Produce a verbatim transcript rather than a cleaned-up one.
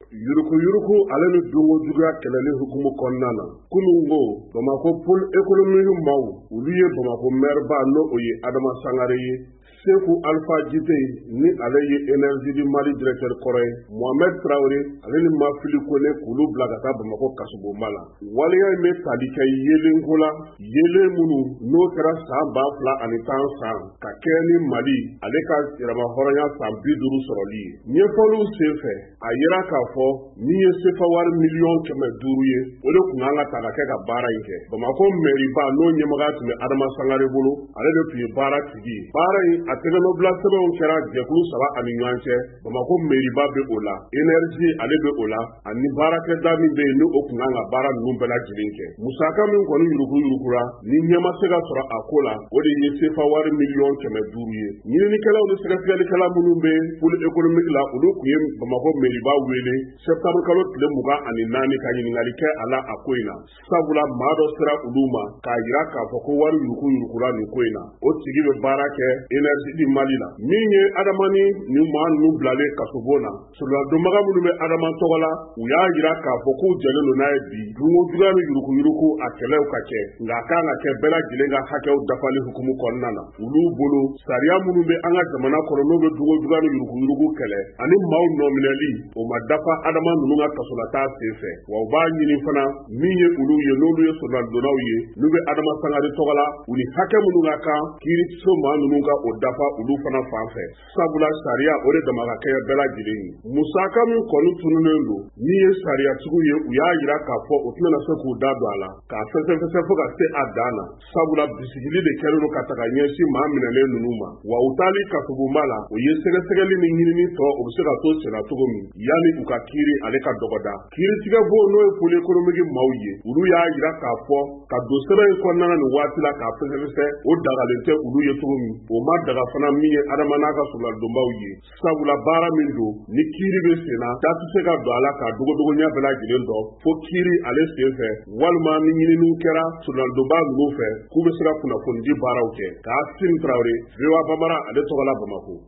yuruku yuruku ale ni dongo juguya kɛlɛli hukumu kɔnɔna na kunun ko Bamako pôle économique maaw olu ye Bamako maire ba n'o o ye Adama Sangare ye Seku Alpha Jite ni ale ye énergie du Mali directeur kɔrɔ ye Mohamed Traoré ale ni Mafili Kone k'olu bila ka taa Bamako kasobonba la waleya in bɛ tali kɛ yelenko la yelen minnu n'o kɛra san ba fila ani tan san ka kɛ ni Mali ale ka yɛrɛma hɔrɔnya san bi duuru sɔrɔli ye ɲɛfɔliw senfɛ a yira k'a fɔ min ye sefa wari miliyɔn kɛmɛ duuru ye o de kun kan ka ta ka kɛ ka baara in kɛ Bamako mairie-ba n'o ɲɛmɔgɔya tun bɛ Adama Sangare bolo ale de tun ye baara tigi ye baara in a tɛgɛnɔbila sɛbɛnw kɛra jɛkulu saba ani ɲɔgɔn cɛ Bamako mairie-ba bɛ o la énergie ale bɛ o la ani baarakɛda min bɛ yen ni o kun kan ka baara ninnu bɛɛ lajɛlen kɛ musaka min kɔni yuruku yurukura ni ɲɛ ma se ka sɔrɔ a ko la o de ye sefa wari miliyɔn kɛmɛ duuru ye ɲininikɛlaw ni sɛgɛsɛgɛlikɛla minnu bɛ pôle économique la olu kun ye Bamako mairie-ba wele septembre kalo tile mugan ani naani ka ɲininkali kɛ a la a ko in na sabula maa dɔ sera olu ma k'a yira k'a fɔ ko wari yuruku yurukura nin ko in na o tigi bɛ baara kɛ énergie di Mali la min ye Adama ni nin maa ninnu bilalen kasobon na sɔrɔladonbaga minnu bɛ Adama tɔgɔ la u y'a yira k'a fɔ k'u jɛlen don n'a ye bi dunko juguya ni yuruku yuruku a kɛlɛw ka kɛ nka a kan ka kɛ bɛɛ lajɛlen ka hakɛw dafali hukumu kɔnɔna na olu bolo sariya minnu bɛ an ka jamana kɔnɔ n'o bɛ dunko juguya ni yuruku yuruku kɛlɛ ani maaw nɔminɛli o ma dafa Adama ninnu ka kasolata senfɛ wa u b'a ɲini fana min ye olu ye n'olu ye sɔrɔladonnaw ye n'u bɛ Adama Sangare tɔgɔ la u ni hakɛ minnu ka kan kiiriso maa ninnu ka o dafa olu fana fan fɛ sabula sariya o de dama ka kɛ bɛɛ lajɛlen ye musaka min kɔni tununnen don min ye sariyatigiw ye u y'a yira k'a fɔ u tɛna se k'u da don a la k'a fɛsɛfɛsɛ fo ka se a dan na sabula bisigili de kɛlen don ka taga ɲɛsin maa minɛlen ninnu ma wa u taali kasobonba la o ye sɛgɛsɛgɛli ni ɲinini tɔ u bɛ se ka to senna cogo min yanni u ka kiiri ale ka dɔgɔda kiiritigɛ bo n'o ye pôle économique maaw ye olu y'a yira k'a fɔ ka don sɛbɛn in kɔnɔna nin waati la k'a fɛsɛfɛsɛ o dagalen tɛ olu ye cogo min o ma daga fana min ye Adama n'a ka sɔrɔladonbaw ye sabula baara min don ni kiiri bɛ senna da tɛ se ka don a la k'a dogodogoɲɛ bɛɛ lajɛlen dɔn fo kiiri ale senfɛ walima ni ɲininiw kɛra sɔrɔladonba ninnu fɛ k'u bɛ se ka kunnafoni di baaraw kɛ Kaasim Traoré V O A Bambara ale tɔgɔ la Bamako.